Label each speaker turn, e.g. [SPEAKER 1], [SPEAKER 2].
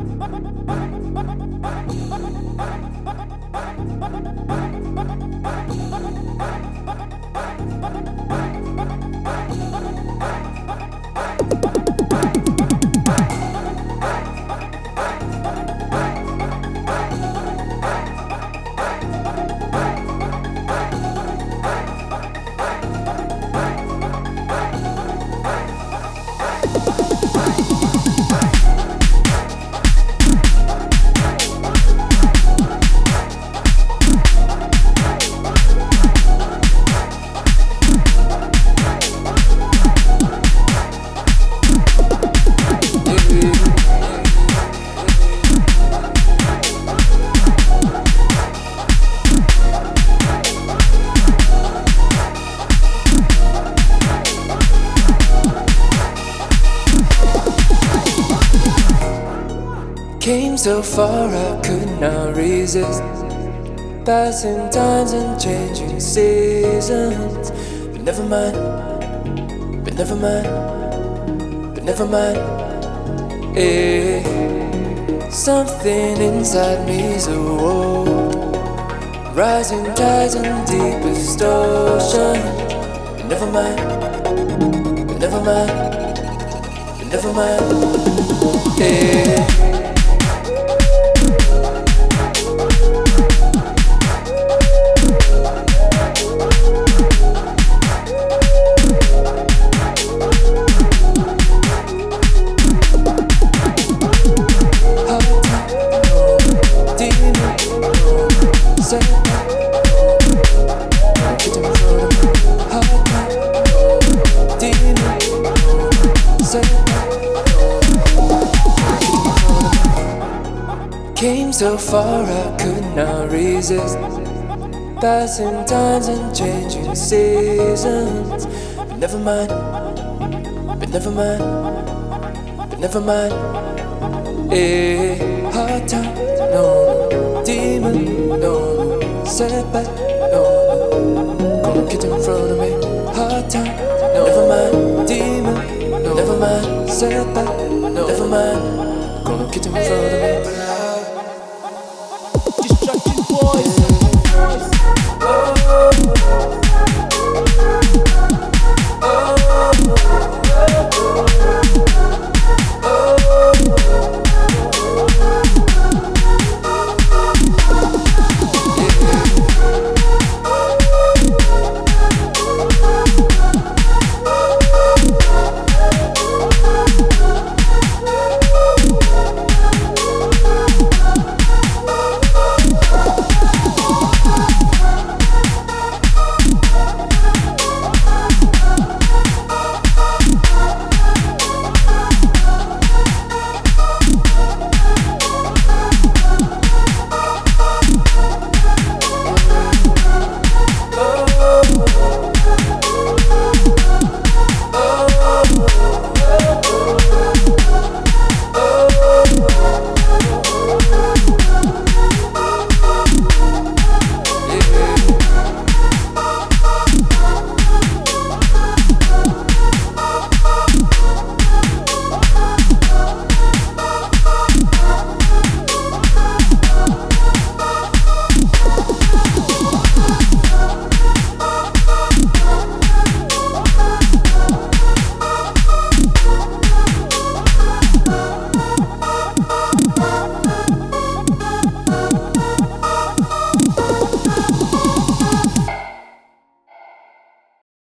[SPEAKER 1] Came so far I could not resist. Passing times and changing seasons. But never mind, but never mind, but never mind. Eh. Something inside me's awoke. Rising tides and deepest ocean. But never mind, but never mind, but never mind. Eh. Came so far I could not resist. Passing times and changing seasons. But never mind, but never mind, but never mind. Eh, hard time, no, demon, no, setback, no, gonna get in front of me. Hard time, no, never mind, demon, no, never mind, setback, no, never mind, gonna get in front of me.